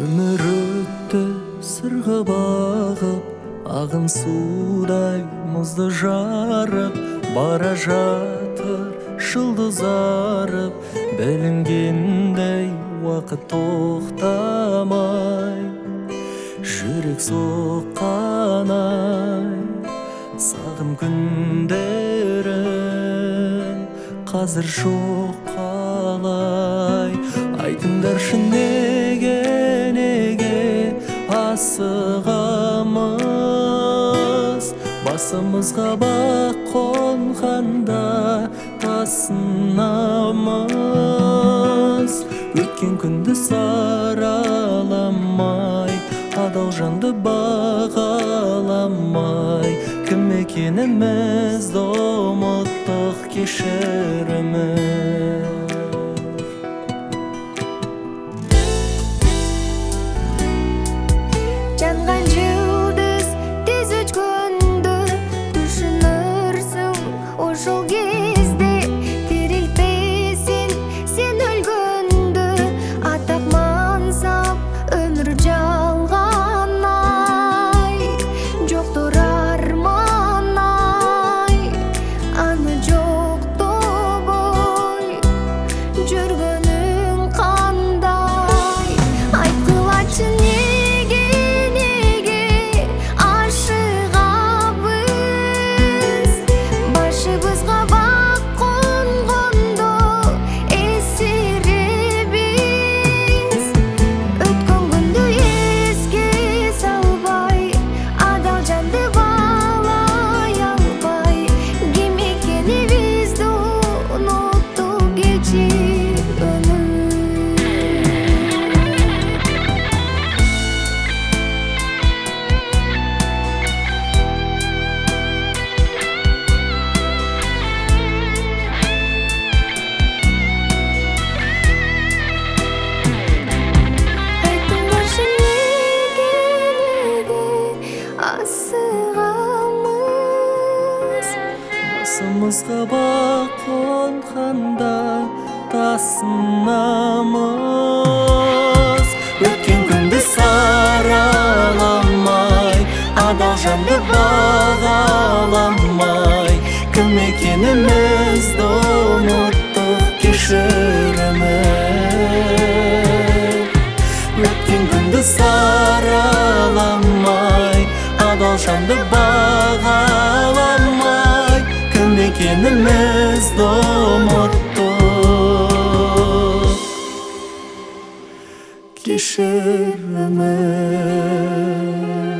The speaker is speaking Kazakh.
Өмір өтті сырға бағып, ағын судай мұзды жарып, бара жатыр жұлдыз арып, білінгендей уақыт тоқтамай. Жүрек соққанай, сағым күндерін қазір жоқ қалай. Айтыңдаршы неге асығамыз, басымызға бақ қонғанда тасынамыз. Өткен күнді сараламай, адал жанды бағаламай, кім екенімізді ұмыттық, кешіріміз. Жанған жұлдыз тез өшкенді түсінерсің, ошол кезде тірілтпесін сен өлгенді. Атақ мансап өмір жалғанай, жоқтыр арманай, аны жоқтабай жүргенің қандай. Айтқылачы Басымызға бақ қонғанда тасынамыз. Өткен күнді сараламай, адал жанды бағаламай, кім екенімізді ұмыттық, кешіріміз. Өткен күнді сараламай, адал жанды бағаламай, кім екенімізді ұмыттық, кешіріміз.